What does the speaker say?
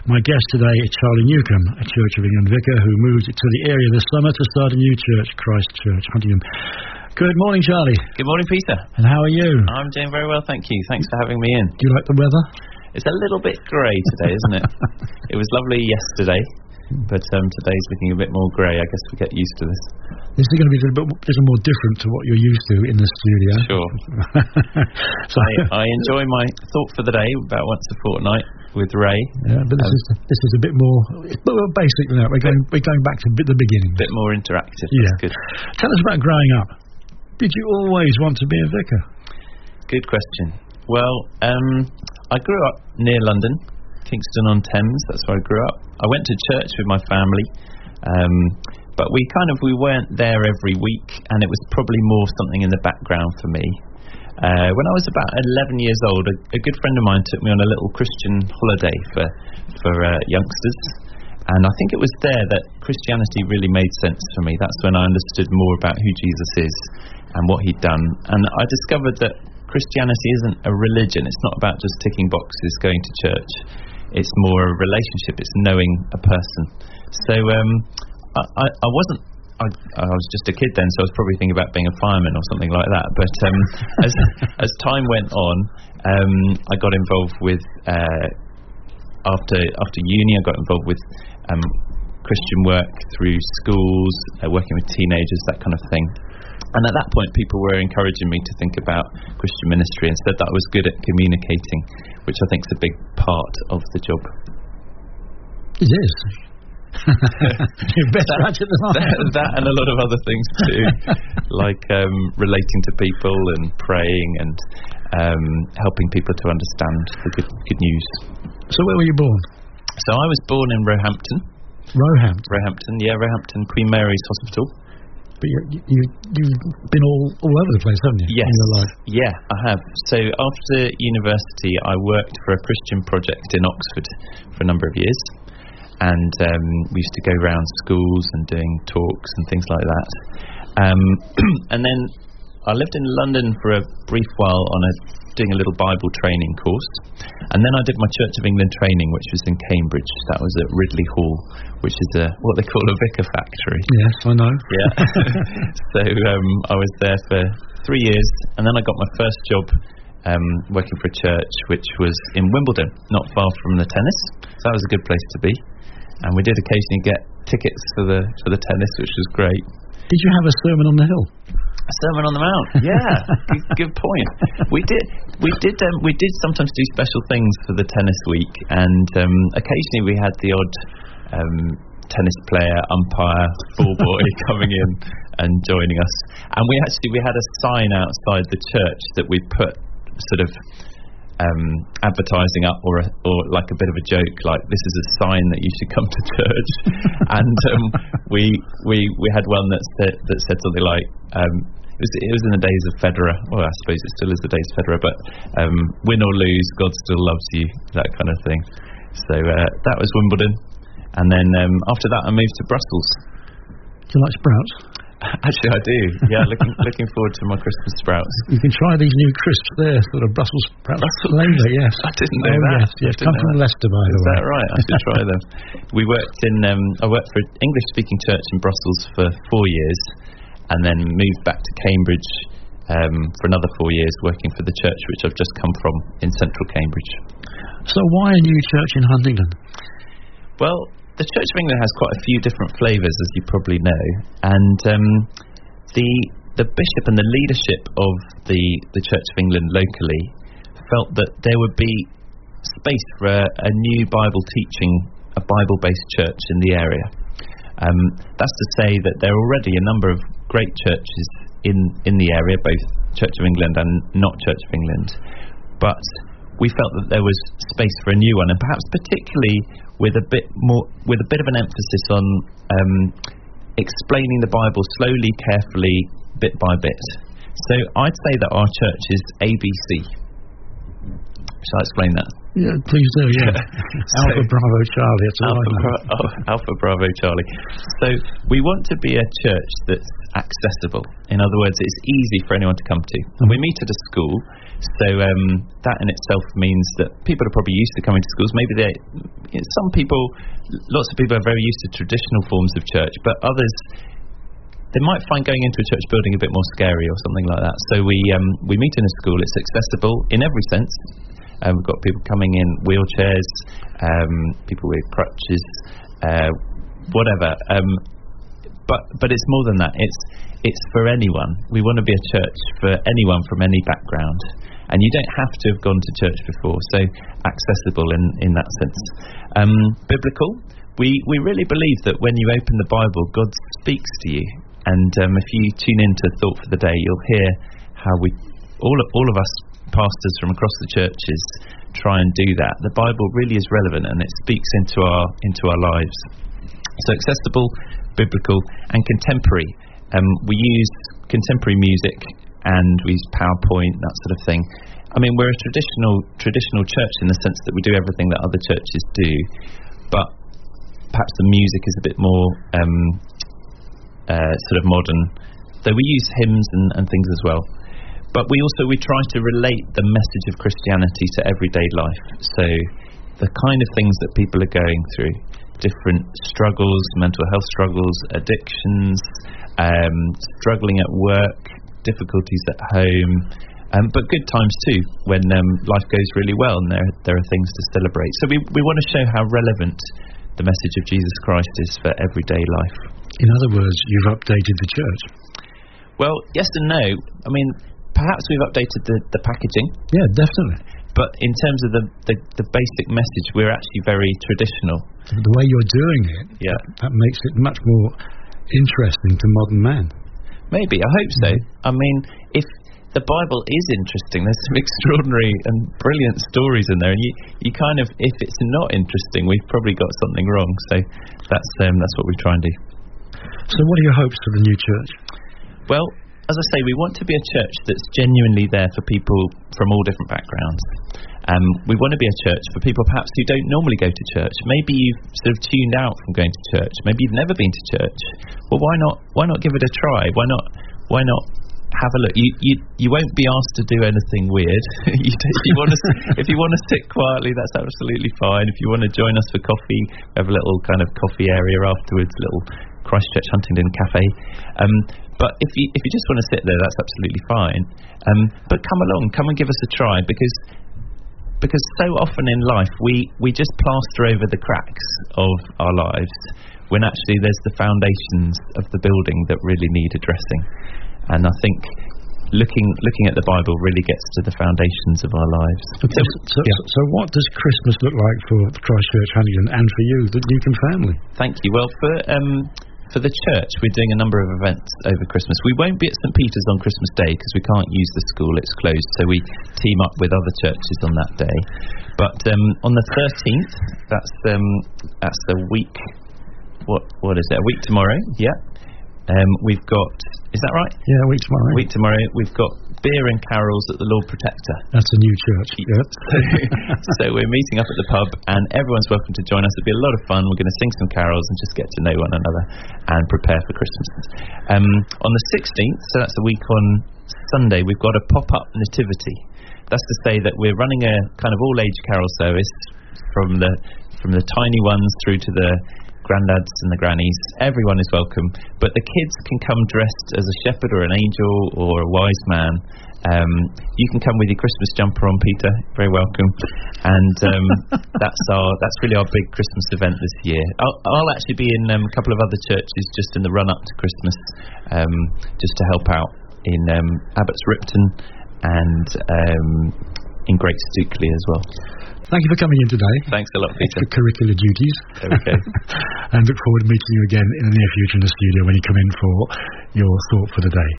My guest today is Charlie Newcomb, a Church of England vicar who moved to the area this summer to start a new church, Christ Church, Huntingdon. Good morning, Charlie. Good morning, Peter. And how are you? I'm doing very well, thank you. Thanks for having me in. Do you like the weather? It's a little bit grey today, isn't it? It was lovely yesterday, but today's looking a bit more grey. I guess we get used to this. This is going to be a little more different to what you're used to in the studio. Sure. So I enjoy my thought for the day about once a fortnight with Ray. Yeah, but this is a bit more basic than that. We're going back to the beginning. A bit more interactive. Yeah. That's good. Tell us about growing up. Did you always want to be a vicar? Good question. Well, I grew up near London, Kingston-on-Thames. That's where I grew up. I went to church with my family, but we weren't there every week, and it was probably more something in the background for me. When I was about 11 years old, a good friend of mine took me on a little Christian holiday for youngsters, and I think it was there that Christianity really made sense for me. That's when I understood more about who Jesus is and what he'd done, and I discovered that Christianity isn't a religion. It's not about just ticking boxes, going to church. It's more a relationship. It's knowing a person. So I was just a kid then, so I was probably thinking about being a fireman or something like that. But as time went on, I got involved with after uni. I got involved with Christian work through schools, working with teenagers, that kind of thing. And at that point, people were encouraging me to think about Christian ministry and said that I was good at communicating, which I think is a big part of the job. It is. You're better at it than I am. That and a lot of other things too, like relating to people and praying and helping people to understand the good news. So where were you born? So I was born in Roehampton. Roehampton, Roehampton, Queen Mary's Hospital. But you've been all over the place, haven't you? Yes. In your life? Yeah, I have. So after university, I worked for a Christian project in Oxford for a number of years. And we used to go around schools and doing talks and things like that. And then I lived in London for a brief while doing a little Bible training course. And then I did my Church of England training, which was in Cambridge. That was at Ridley Hall, which is what they call a vicar factory. Yes, I know. Yeah. So I was there for 3 years, and then I got my first job working for a church, which was in Wimbledon, not far from the tennis. So that was a good place to be. And we did occasionally get tickets for the tennis, which was great. Did you have a sermon on the hill? A sermon on the mount, yeah. good point. We did sometimes do special things for the tennis week, and occasionally we had the odd tennis player, umpire, ball boy coming in and joining us. And we had a sign outside the church that we put sort of advertising up or like a bit of a joke, like this is a sign that you should come to church. And we had one that said something like it was in the days of Federer. Well, I suppose it still is the days of Federer, but win or lose, God still loves you, that kind of thing. So that was Wimbledon, and then after that I moved to Brussels. Do you like sprouts? Actually, I do. Yeah, looking forward to my Christmas sprouts. You can try these new crisps there, sort of Brussels sprouts flavour. Yes, I didn't know that. Yes, come from Leicester, by the way. Is that right? I should try them. I worked for an English-speaking church in Brussels for 4 years, and then moved back to Cambridge for another 4 years, working for the church which I've just come from in central Cambridge. So why a new church in Huntingdon? Well, the Church of England has quite a few different flavours, as you probably know, and the bishop and the leadership of the Church of England locally felt that there would be space for a new Bible teaching, a Bible-based church in the area. That's to say that there are already a number of great churches in the area, both Church of England and not Church of England, but we felt that there was space for a new one, and perhaps particularly with a bit of an emphasis on explaining the Bible slowly, carefully, bit by bit. So I'd say that our church is ABC. Shall I explain that? Yeah, please do, yeah. Alpha Bravo Charlie, that's all I know. Alpha Bravo Charlie. So we want to be a church that's accessible. In other words, it's easy for anyone to come to. And we meet at a school, so that in itself means that people are probably used to coming to schools. Maybe lots of people are very used to traditional forms of church, but others, they might find going into a church building a bit more scary or something like that. So we meet in a school. It's accessible in every sense. We've got people coming in wheelchairs, people with crutches, whatever. But it's more than that. It's for anyone. We want to be a church for anyone from any background, and you don't have to have gone to church before. So accessible in that sense. Biblical. We really believe that when you open the Bible, God speaks to you. And if you tune into Thought for the Day, you'll hear how all of us pastors from across the churches try and do that. The Bible really is relevant, and it speaks into our lives. So accessible, biblical, and contemporary. We use contemporary music, and we use PowerPoint, that sort of thing. I mean, we're a traditional church in the sense that we do everything that other churches do, but perhaps the music is a bit more sort of modern, though we use hymns and things as well. But we try to relate the message of Christianity to everyday life. So the kind of things that people are going through, different struggles, mental health struggles, addictions, struggling at work, difficulties at home, but good times too, when life goes really well and there are things to celebrate. So we want to show how relevant the message of Jesus Christ is for everyday life. In other words, you've updated the church. Well, yes and no. I mean, perhaps we've updated the packaging. Yeah, definitely. But in terms of the basic message, we're actually very traditional. The way you're doing it, yeah, that makes it much more interesting to modern man. Maybe, I hope so. I mean, if the Bible is interesting, there's some extraordinary and brilliant stories in there, and you kind of, if it's not interesting, we've probably got something wrong. So that's what we try and do. So what are your hopes for the new church? Well, as I say, we want to be a church that's genuinely there for people from all different backgrounds. We want to be a church for people perhaps who don't normally go to church. Maybe you've sort of tuned out from going to church. Maybe you've never been to church. Well, why not give it a try? Why not have a look? You won't be asked to do anything weird. If you want to sit quietly, that's absolutely fine. If you want to join us for coffee, we have a little kind of coffee area afterwards, a little Christchurch Huntingdon cafe. But if you just want to sit there, that's absolutely fine. But come along, come and give us a try, because so often in life we just plaster over the cracks of our lives when actually there's the foundations of the building that really need addressing. And I think looking at the Bible really gets to the foundations of our lives. Okay. So what does Christmas look like for Christchurch Huntingdon and for you, the Newcomb family? Thank you. Well, for the church, we're doing a number of events over Christmas. We won't be at St. Peter's on Christmas Day because we can't use the school, it's closed, so we team up with other churches on that day. But on the 13th, that's a week, what is it, a week tomorrow, yeah. We've got, is that right? Yeah, a week tomorrow. A week tomorrow, we've got beer and carols at the Lord Protector. That's a new church. Yep. So we're meeting up at the pub, and everyone's welcome to join us. It'll be a lot of fun. We're going to sing some carols and just get to know one another and prepare for Christmas. On the 16th, so that's a week on Sunday, we've got a pop-up nativity. That's to say that we're running a kind of all-age carol service from the tiny ones through to the granddads and the grannies. Everyone is welcome, but the kids can come dressed as a shepherd or an angel or a wise man. You can come with your Christmas jumper on, Peter, very welcome. And that's really our big Christmas event this year. I'll actually be in a couple of other churches just in the run up to Christmas, just to help out in Abbots Ripton and in Great Stookley as well. Thank you for coming in today. Thanks a lot, Peter. Extracurricular duties. Okay. And look forward to meeting you again in the near future in the studio when you come in for your Thought for the Day.